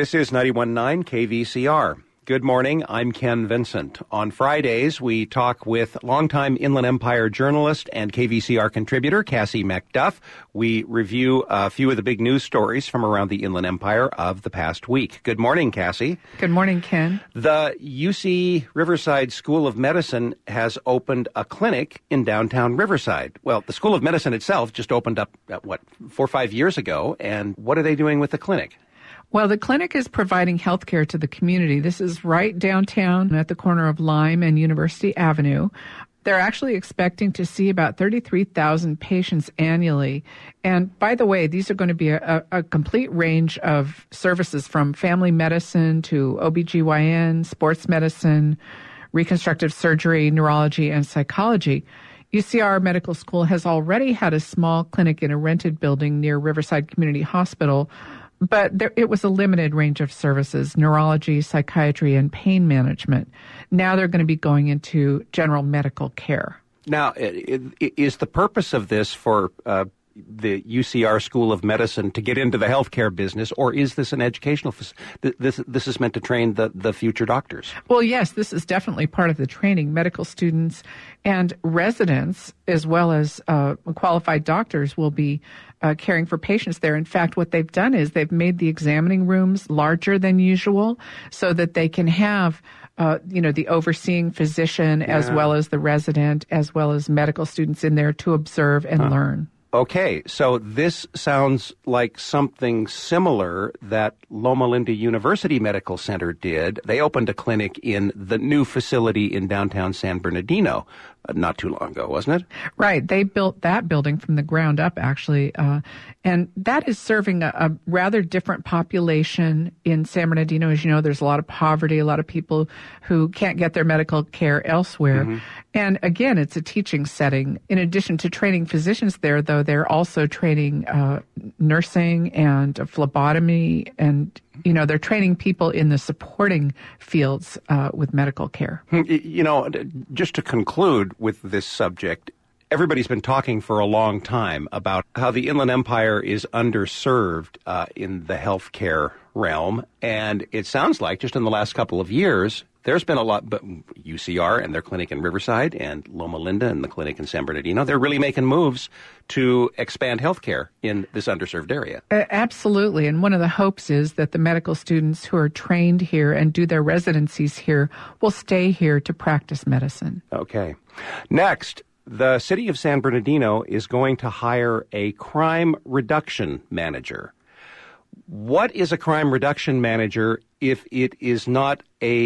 This is 91.9 KVCR. Good morning. I'm Ken Vincent. On Fridays, we talk with longtime Inland Empire journalist and KVCR contributor Cassie McDuff. We review a few of the big news stories from around the Inland Empire of the past week. Good morning, Cassie. Good morning, Ken. The UC Riverside School of Medicine has opened a clinic in downtown Riverside. Well, the School of Medicine itself just opened up, 4 or 5 years ago. And what are they doing with the clinic? Well, the clinic is providing health care to the community. This is right downtown at the corner of Lime and University Avenue. They're actually expecting to see about 33,000 patients annually. And by the way, these are going to be a complete range of services from family medicine to OBGYN, sports medicine, reconstructive surgery, neurology, and psychology. UCR Medical School has already had a small clinic in a rented building near Riverside Community Hospital, but it was a limited range of services, neurology, psychiatry, and pain management. Now they're going to be going into general medical care. Now, is the purpose of this for the UCR School of Medicine to get into the healthcare business, or is this an educational this is meant to train the future doctors? Well, yes, this is definitely part of the training. Medical students and residents, as well as qualified doctors, will be caring for patients there. In fact, what they've done is they've made the examining rooms larger than usual so that they can have the overseeing physician as well as the resident, as well as medical students in there to observe and learn. Okay, so this sounds like something similar that Loma Linda University Medical Center did. They opened a clinic in the new facility in downtown San Bernardino not too long ago, wasn't it? Right. They built that building from the ground up, actually. And that is serving a rather different population in San Bernardino. As you know, there's a lot of poverty, a lot of people who can't get their medical care elsewhere. Mm-hmm. And again, it's a teaching setting. In addition to training physicians there, though, they're also training nursing and phlebotomy, and they're training people in the supporting fields with medical care. Just to conclude with this subject, everybody's been talking for a long time about how the Inland Empire is underserved in the healthcare realm. And it sounds like just in the last couple of years, there's been a lot, but UCR and their clinic in Riverside and Loma Linda and the clinic in San Bernardino, they're really making moves to expand healthcare in this underserved area. Absolutely. And one of the hopes is that the medical students who are trained here and do their residencies here will stay here to practice medicine. Okay. Next, the city of San Bernardino is going to hire a crime reduction manager. What is a crime reduction manager if it is not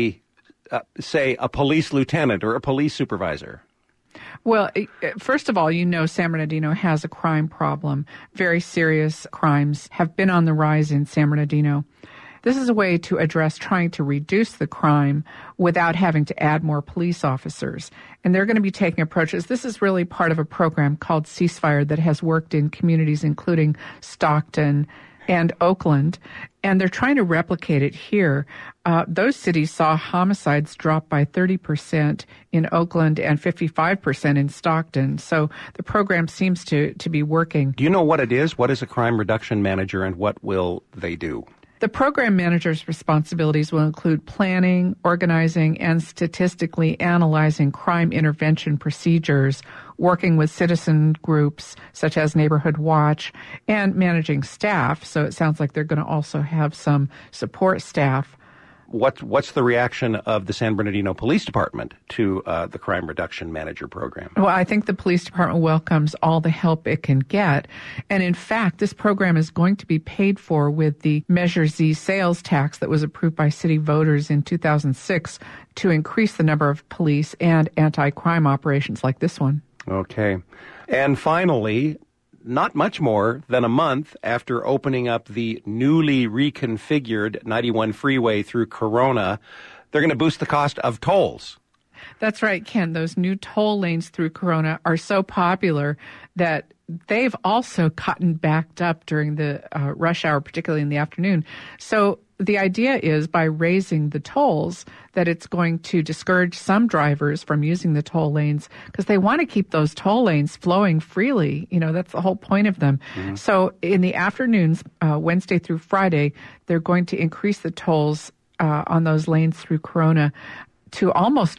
say a police lieutenant or a police supervisor? Well, first of all, San Bernardino has a crime problem. Very serious crimes have been on the rise in San Bernardino. This is a way to address trying to reduce the crime without having to add more police officers. And they're going to be taking approaches. This is really part of a program called Ceasefire that has worked in communities including Stockton and Oakland, and they're trying to replicate it here. Those cities saw homicides drop by 30% in Oakland and 55% in Stockton. So the program seems to be working. Do you know what it is? What is a crime reduction manager, and what will they do? The program manager's responsibilities will include planning, organizing, and statistically analyzing crime intervention procedures, working with citizen groups such as Neighborhood Watch, and managing staff. So it sounds like they're going to also have some support staff. What's the reaction of the San Bernardino Police Department to the Crime Reduction Manager program? Well, I think the police department welcomes all the help it can get. And in fact, this program is going to be paid for with the Measure Z sales tax that was approved by city voters in 2006 to increase the number of police and anti-crime operations like this one. Okay. And finally, not much more than a month after opening up the newly reconfigured 91 freeway through Corona, they're going to boost the cost of tolls. That's right, Ken. Those new toll lanes through Corona are so popular that they've also gotten backed up during the rush hour, particularly in the afternoon. So the idea is by raising the tolls that it's going to discourage some drivers from using the toll lanes because they want to keep those toll lanes flowing freely. That's the whole point of them. Mm-hmm. So in the afternoons, Wednesday through Friday, they're going to increase the tolls on those lanes through Corona to almost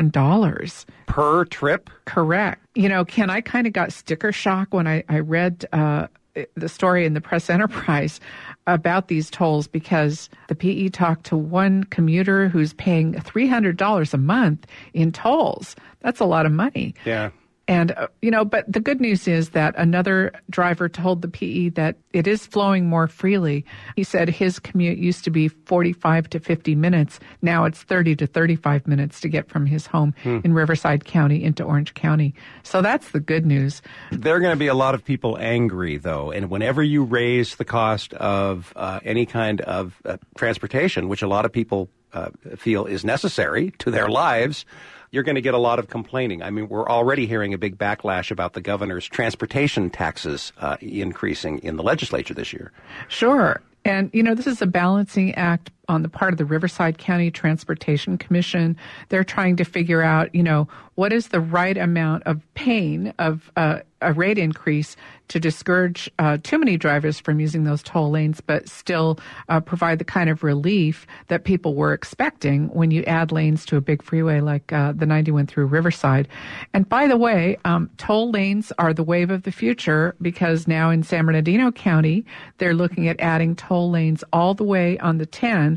$21 per trip. Correct. Ken, I kind of got sticker shock when I read the story in the Press Enterprise about these tolls because the PE talked to one commuter who's paying $300 a month in tolls. That's a lot of money. Yeah. And, but the good news is that another driver told the PE that it is flowing more freely. He said his commute used to be 45 to 50 minutes. Now it's 30 to 35 minutes to get from his home in Riverside County into Orange County. So that's the good news. There are going to be a lot of people angry, though. And whenever you raise the cost of any kind of transportation, which a lot of people feel is necessary to their lives, you're going to get a lot of complaining. I mean, we're already hearing a big backlash about the governor's transportation taxes increasing in the legislature this year. Sure. And, this is a balancing act on the part of the Riverside County Transportation Commission. They're trying to figure out, what is the right amount of pain of a rate increase to discourage too many drivers from using those toll lanes, but still provide the kind of relief that people were expecting when you add lanes to a big freeway like the 91 through Riverside. And by the way, toll lanes are the wave of the future because now in San Bernardino County, they're looking at adding toll lanes all the way on the 10,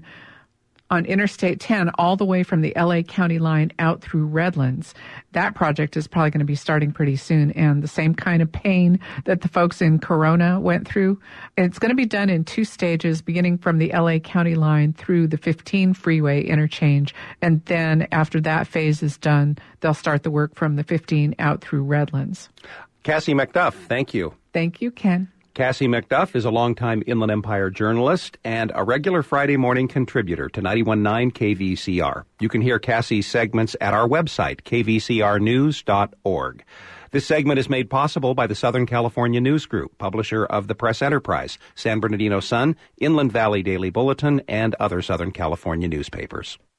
on Interstate 10, all the way from the LA County line out through Redlands. That project is probably going to be starting pretty soon, and the same kind of pain that the folks in Corona went through. And it's going to be done in 2 stages, beginning from the LA County line through the 15 freeway interchange. And then after that phase is done, they'll start the work from the 15 out through Redlands. Cassie McDuff, thank you. Thank you, Ken. Cassie McDuff is a longtime Inland Empire journalist and a regular Friday morning contributor to 91.9 KVCR. You can hear Cassie's segments at our website, kvcrnews.org. This segment is made possible by the Southern California News Group, publisher of the Press Enterprise, San Bernardino Sun, Inland Valley Daily Bulletin, and other Southern California newspapers.